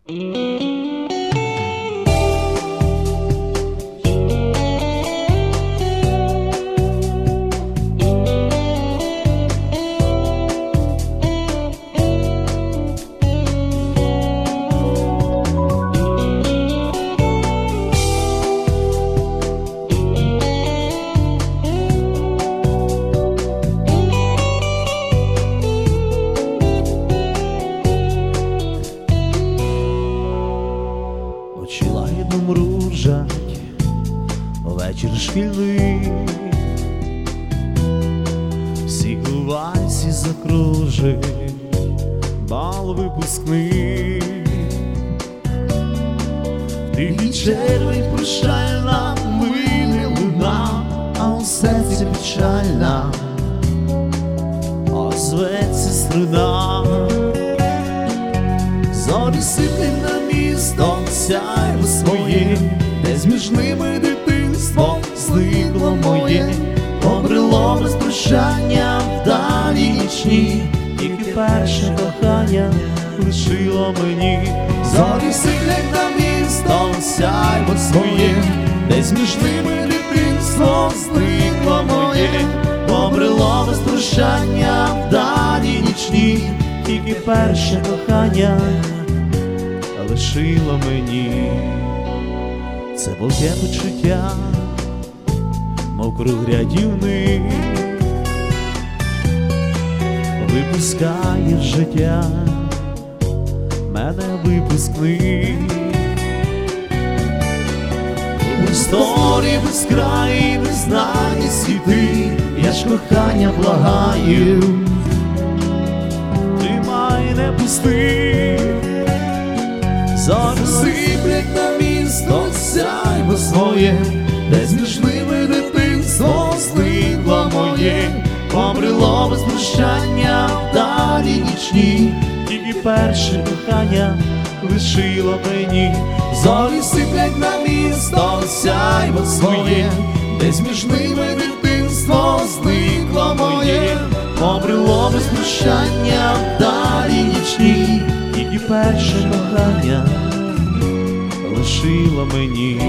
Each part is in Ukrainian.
Очі лагідно мружать, вечір шкільний, всі у вальсі закружить бал випускний. Тихий червень прощальна миле луна, а у серці печальна озветься струна. Зорі сиплять на місто сяйво своє, десь між ними дитинство зникло моє, обрело без прощання вдалі нічні, тільки перше кохання лишило мені. Зорі сиплять на місто сяйво своє, десь між ними дитинство зникло моє, обрело без прощання вдалі нічні, тільки перше кохання лишило мені. Це волке почуття, мов круг рядівник, випускає в життя мене випускник. У історії безкраї, незнані світи, я ж кохання благаю, тримай, не пусти. Зорі сиплять на місто сяйво своє, десь між ними дитинство зникло моє, обрело без прощання вдалі нічні, тільки перше кохання лишило мені. Зорі сиплять на місто сяйво своє, десь між ними дитинство зникло моє, обрело без прощання вдалі нічні, тільки перше кохання лишило мені.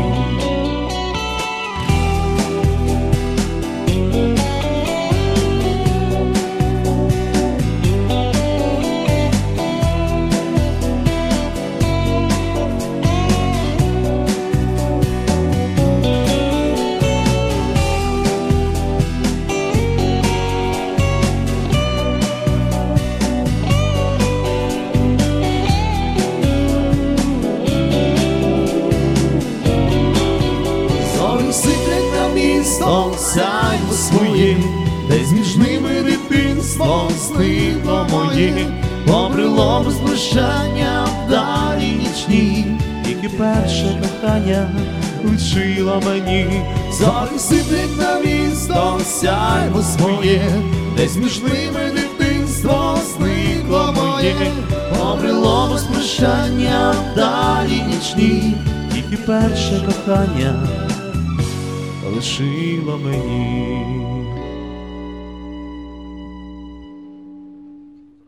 Сиплять на місто сяйво своє, десь між ними дитинство зникло моє, обрело без прощання вдалі нічні, тільки перше кохання лишило мені. Зорі сиплять на місто сяйво своє, десь між ними дитинство зникло моє, обрело без прощання вдалі нічні, тільки перше кохання лишило мені.